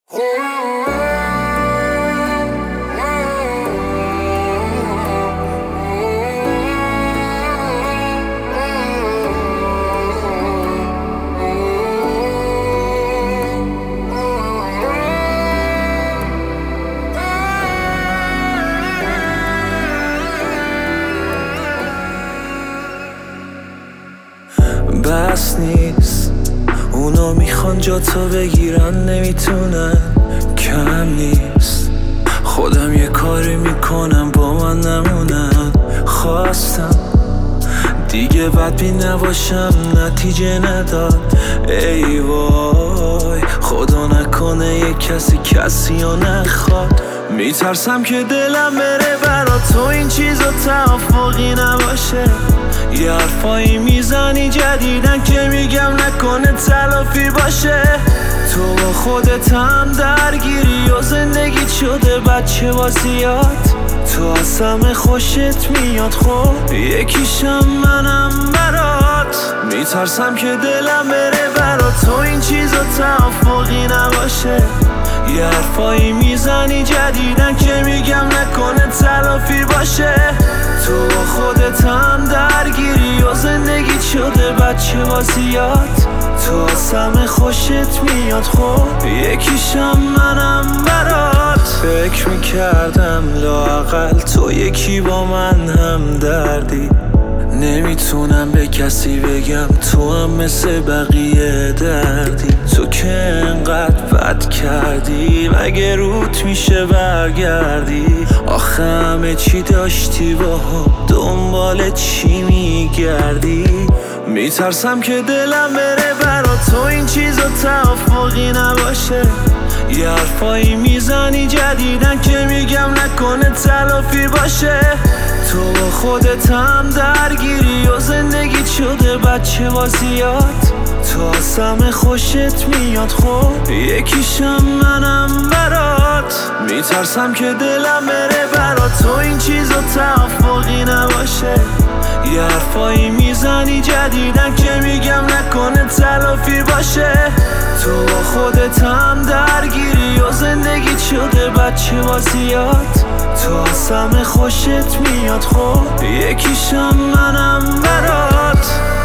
بس نیست اونا میخوان جا تو بگیرن، نمیتونن، کم نیست. خودم یه کاری میکنم با من نمونن. خواستم دیگه بدبین نباشم، نتیجه نداد. ای وای خدا نکنه یه کسی رو نخواد. میترسم که دلم بره برا تو این چیزا توافقی نباشه. یه حرفایی میزنی جدیدن که میگم نکنه تلافی باشه. تو با خودت هم درگیری و زندگیت شده بچه بازیات. تو از همه خوشت میاد، خب یکیشم منم برات. میترسم که دلم بره برا تو این چیزا توافقی نباشه. یه حرفایی میزنی جدیدن که میگم نکنه تلافی باشه. تو با خودت هم درگیری و زندگیت شده بچه بازیات. تو از همه خوشت میاد، خب یکیشم منم برات. فکر میکردم لااقل تو یکی با من هم دردی. نمیتونم به کسی بگم تو هم مثل بقیه دردی. تو که انقدر بد کردی مگه روت میشه برگردی؟ آخه همه چی داشتی با هم، دنبال چی میگردی؟ میترسم که دلم بره برا تو این چیزا توافقی نباشه. یه حرفایی میزنی جدیدن که میگم نکنه تلافی باشه. تو با خودت هم درگیری و زندگیت شده بچه بازیات. تو از همه خوشت میاد، خب یکیشم منم برات. میترسم که دلم بره برا تو این چیزا توافقی نباشه. یه حرفایی میزنی جدیدن که میگم نکنه تلافی باشه. تو با خودت هم درگیری و زندگیت شده بچه بازیات. تو از همه خوشت میاد، خب یکیشم منم برات.